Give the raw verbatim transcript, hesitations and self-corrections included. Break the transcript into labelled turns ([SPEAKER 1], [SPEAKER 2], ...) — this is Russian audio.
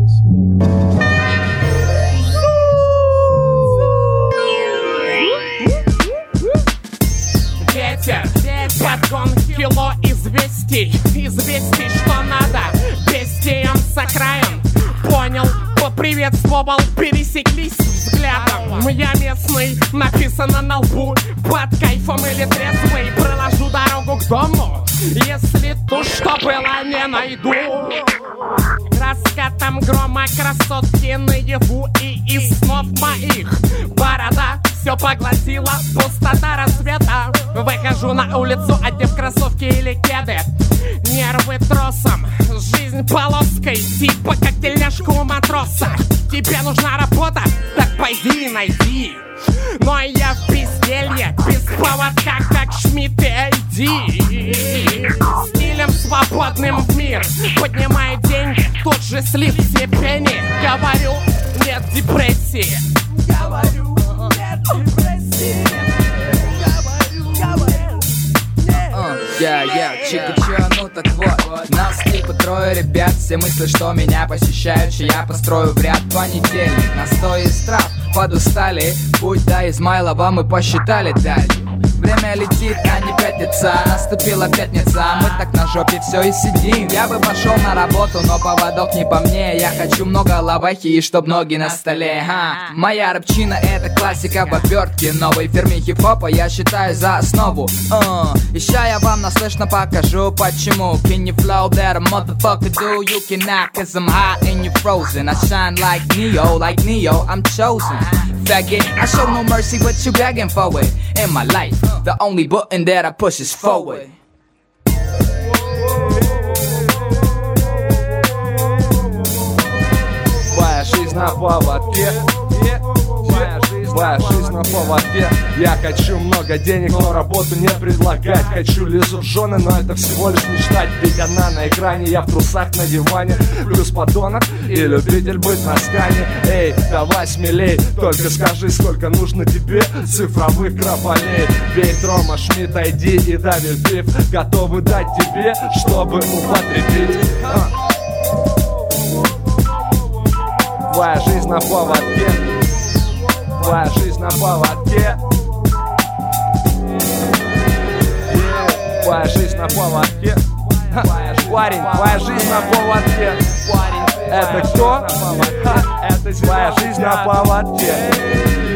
[SPEAKER 1] Ветер, подгон кило известий. Известий, что надо бестиям с окраин. Понял, поприветствовал, пересеклись взглядом. Я местный, написано на лбу. Под кайфом или трезвый, проложу дорогу к дому. Если то, что было, не найду. Раскатом грома красотки наяву и из снов моих. Борода все поглотила, пустота рассвета. Выхожу на улицу, одев кроссовки или кеды. Нервы тросом, жизнь полоской, типа как тельняшка у матроса. Тебе нужна работа? Так пойди и найди. Но я в безделье, без поводка, как Шмидт и эй ди. Стилем свободным в мир, поднимаю деньги, тут же слив все пени. Говорю, нет депрессии. Говорю, нет депрессии. Говорю, говорю, нет.
[SPEAKER 2] Я, я, чика-ча, ну так вот. Нас типа трое ребят, все мысли, что меня посещают, че я построю в ряд. Понедельник, настой из трав, подустали. Путь до Измайлова мы посчитали далее. Время летит, а не пятница. Наступила пятница, мы так на жопе все и сидим. Я бы пошел на работу, но поводок не по мне. Я хочу много лавахи и чтоб ноги на столе. Ха. Моя рэпчина это классика в обертке. Новой фирме хип-хопа я считаю за основу. uh. И ща я вам наслышно покажу почему. Can you flow that a motherfucker do? You cannot, cause I'm hot and you frozen. I shine like Neo, like Neo, I'm chosen. Faggot, I show no mercy but you begging for it. In my life, the only button that I push is forward.
[SPEAKER 3] Твоя жизнь на поводке. Твоя жизнь на поводке. Я хочу много денег, но работу не предлагать. Хочу Лизу в жены, но это всего лишь мечтать. Ведь она на экране, я в трусах на диване. Плюс подонок и любитель быть на скане. Эй, давай смелей, только скажи, сколько нужно тебе цифровых крафолей. Ведь Рома, Шмидт, эй ди и Давид Биф готовы дать тебе, чтобы употребить. а. Твоя жизнь на поводке. Твоя жизнь на поводке. yeah. Твоя жизнь на поводке. Парень, твоя жизнь на поводке. Это кто? Это твоя жизнь на поводке.